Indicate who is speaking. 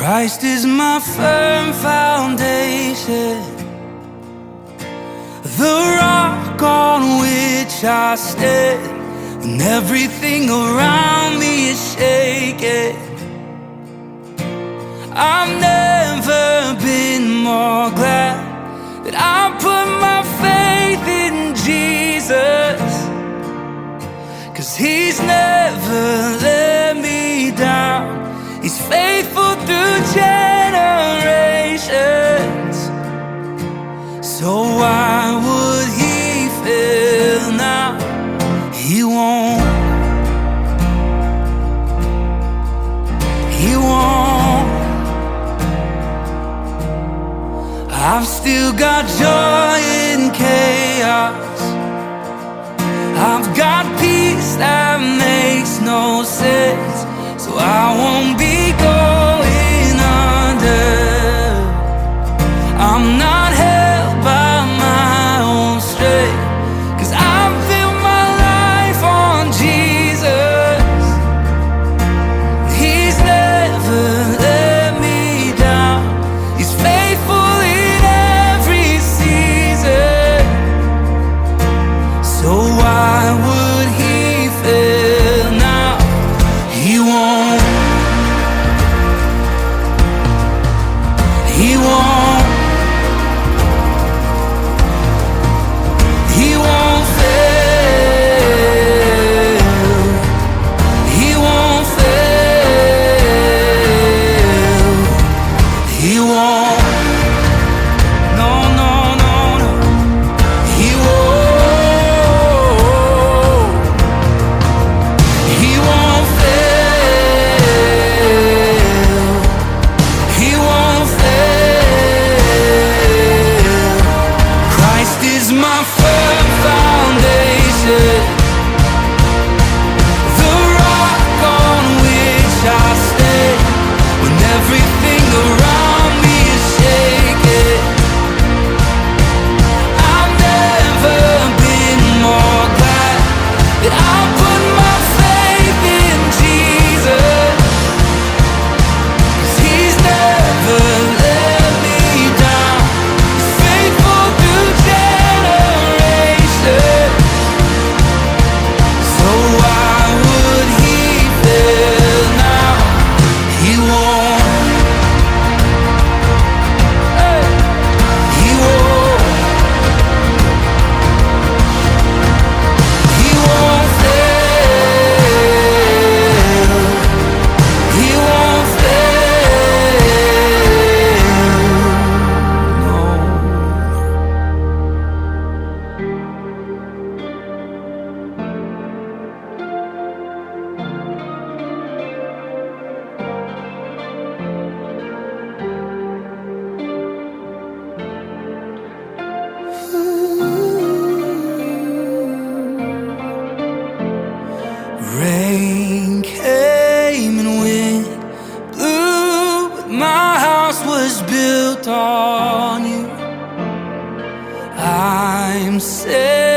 Speaker 1: Christ is my firm foundation, the rock on which I stand. When everything around me is shaking, I've never been more glad that I put my faith in Jesus, 'cause He's never let me down. He's faithful through generations. So why would He fail now? He won't. He won't. I've still got joy in chaos. I've got peace that makes no sense. So I won't be going under. I'm not held by my own strength, 'cause I've built my life on Jesus. He's never let me down. He's faithful in every season. So why would He fail now? He won't. He won't. He won't fail. He won't fail. He won't. No, no, no, no. He won't. He won't fail. He won't fail. Christ is my firm foundation, the rock on which I stand. When everything around me is shaking, I've never been more glad that I put my faith in Jesus, 'cause He's never let me down. He's faithful through generations. So why would He fail now? He won't. Hey. He won't. He won't fail. He won't fail. No. Rain came and wind blew, but my house was built on You. I'm safe